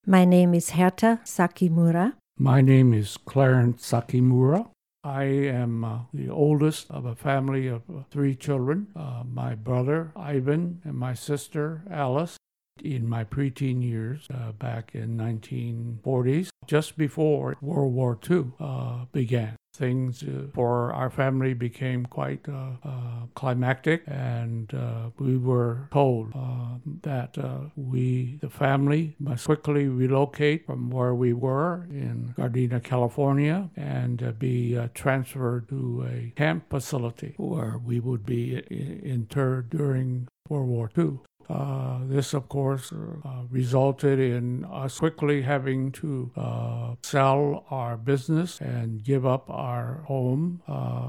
My name is Herta Sakimura. My name is Clarence Sakimura. I am the oldest of a family of three children, my brother Ivan and my sister Alice. In my preteen years, back in 1940s, just before World War II began. Things for our family became quite climactic, and we were told that the family, must quickly relocate from where we were in Gardena, California, and be transferred to a camp facility where we would be interred during World War II. This, of course, resulted in us quickly having to sell our business and give up our home,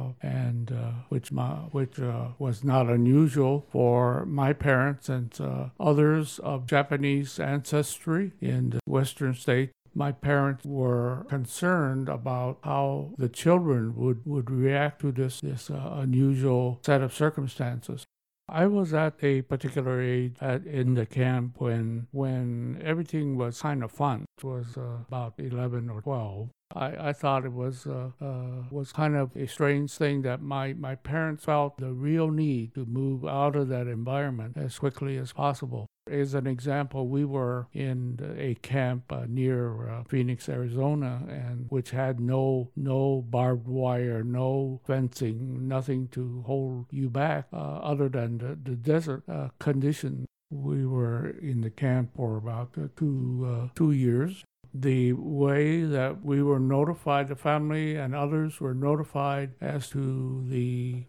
which was not unusual for my parents and others of Japanese ancestry in the Western states. My parents were concerned about how the children would react to this unusual set of circumstances. I was at a particular age in the camp when everything was kind of fun. It was about 11 or 12. I thought it was kind of a strange thing that my parents felt the real need to move out of that environment as quickly as possible. As an example, we were in a camp near Phoenix, Arizona, and which had no barbed wire, no fencing, nothing to hold you back other than the desert condition. We were in the camp for about 2 years. The way that we were notified, the family and others were notified as to the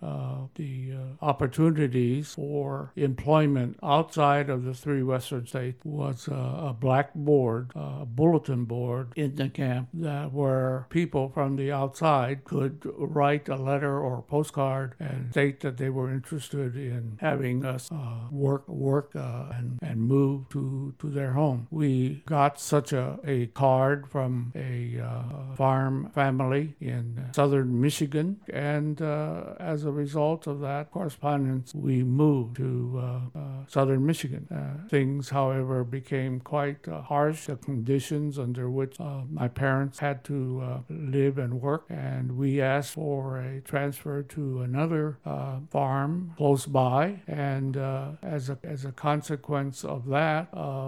opportunities for employment outside of the three Western states was a blackboard, a bulletin board in the camp where people from the outside could write a letter or a postcard and state that they were interested in having us work and move to their home. We got such a card from a farm family in southern Michigan, and as a result of that correspondence, we moved to southern Michigan. Things, however, became quite harsh, the conditions under which my parents had to live and work, and we asked for a transfer to another farm close by, and as a consequence of that,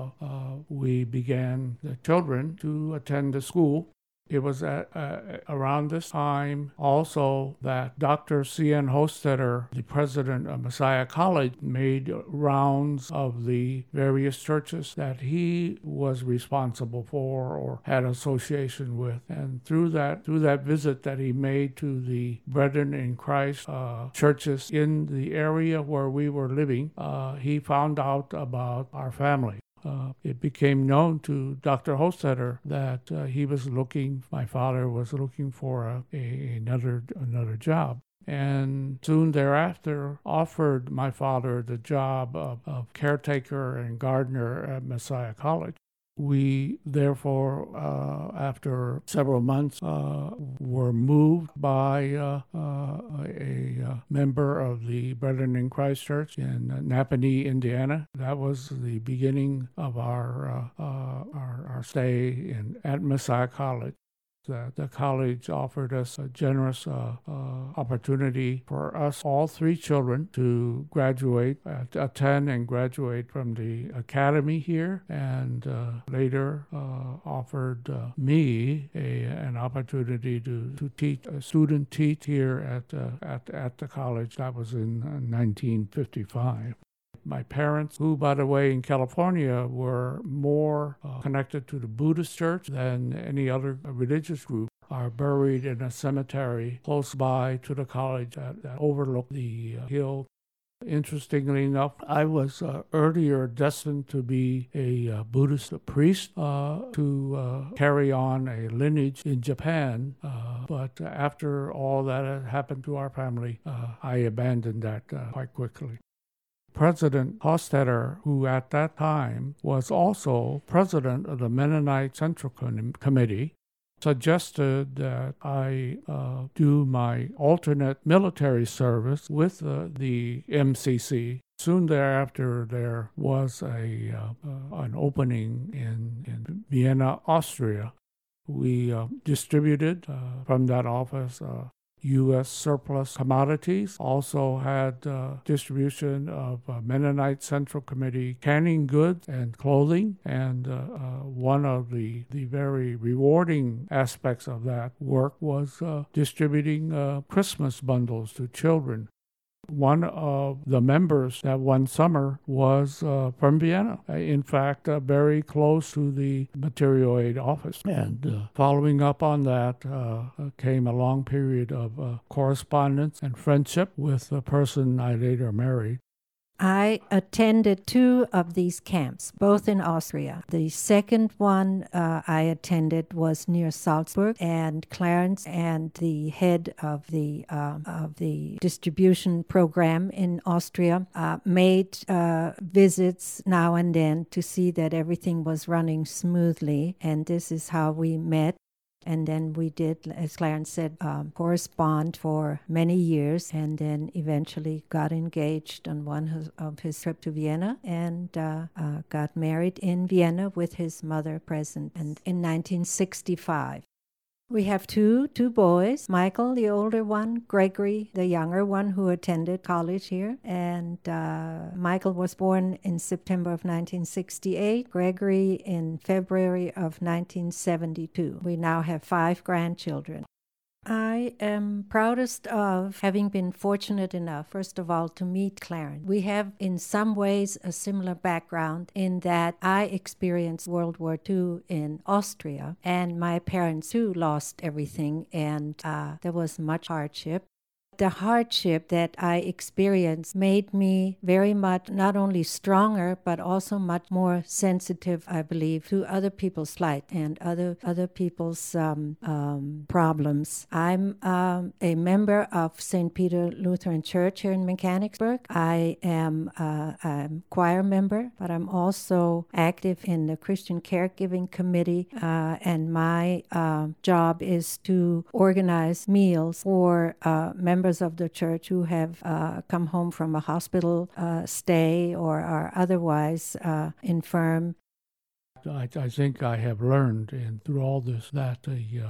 we began, the children, to attend the school. It was around this time also that Dr. C.N. Hostetter, the president of Messiah College, made rounds of the various churches that he was responsible for or had association with. And through that visit that he made to the Brethren in Christ churches in the area where we were living, he found out about our family. It became known to Dr. Hostetter that my father was looking for another job. And soon thereafter offered my father the job of caretaker and gardener at Messiah College. We, therefore, after several months, were moved by a member of the Brethren in Christ Church in Napanee, Indiana. That was the beginning of our stay at Messiah College. The college offered us a generous opportunity for us, all three children, to attend and graduate from the academy here, and later offered me an opportunity to teach, student teach here at the college. That was in 1955. My parents, who, by the way, in California were more connected to the Buddhist church than any other religious group, are buried in a cemetery close by to the college that overlooked the hill. Interestingly enough, I was earlier destined to be a Buddhist priest to carry on a lineage in Japan, but after all that had happened to our family, I abandoned that quite quickly. President Hostetter, who at that time was also president of the Mennonite Central Committee, suggested that I do my alternate military service with the MCC. Soon thereafter, there was an opening in Vienna, Austria. We distributed from that office U.S. surplus commodities, also had distribution of Mennonite Central Committee canning goods and clothing, and one of the very rewarding aspects of that work was distributing Christmas bundles to children. One of the members that one summer was from Vienna, in fact, very close to the material aid office. And following up on that came a long period of correspondence and friendship with the person I later married. I attended 2 of these camps, both in Austria. The second one I attended was near Salzburg, and Clarence and the head of the distribution program in Austria made visits now and then to see that everything was running smoothly, and this is how we met. And then we did, as Clarence said, correspond for many years, and then eventually got engaged on one of his trip to Vienna, and got married in Vienna with his mother present in 1965. We have two boys, Michael, the older one, Gregory, the younger one, who attended college here. And Michael was born in September of 1968, Gregory in February of 1972. We now have 5 grandchildren. I am proudest of having been fortunate enough, first of all, to meet Clarence. We have in some ways a similar background in that I experienced World War II in Austria, and my parents too lost everything, and there was much hardship. The hardship that I experienced made me very much not only stronger, but also much more sensitive, I believe, to other people's plight and other people's problems. I'm a member of St. Peter Lutheran Church here in Mechanicsburg. I am a choir member, but I'm also active in the Christian Caregiving Committee, and my job is to organize meals for members of the church who have come home from a hospital stay or are otherwise infirm. I think I have learned through all this that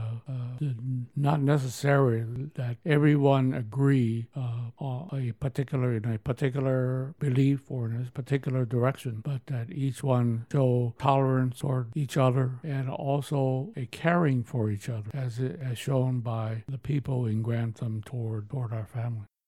not necessarily that everyone agree on a particular belief or in a particular direction, but that each one show tolerance toward each other and also a caring for each other, as shown by the people in Grantham toward our family.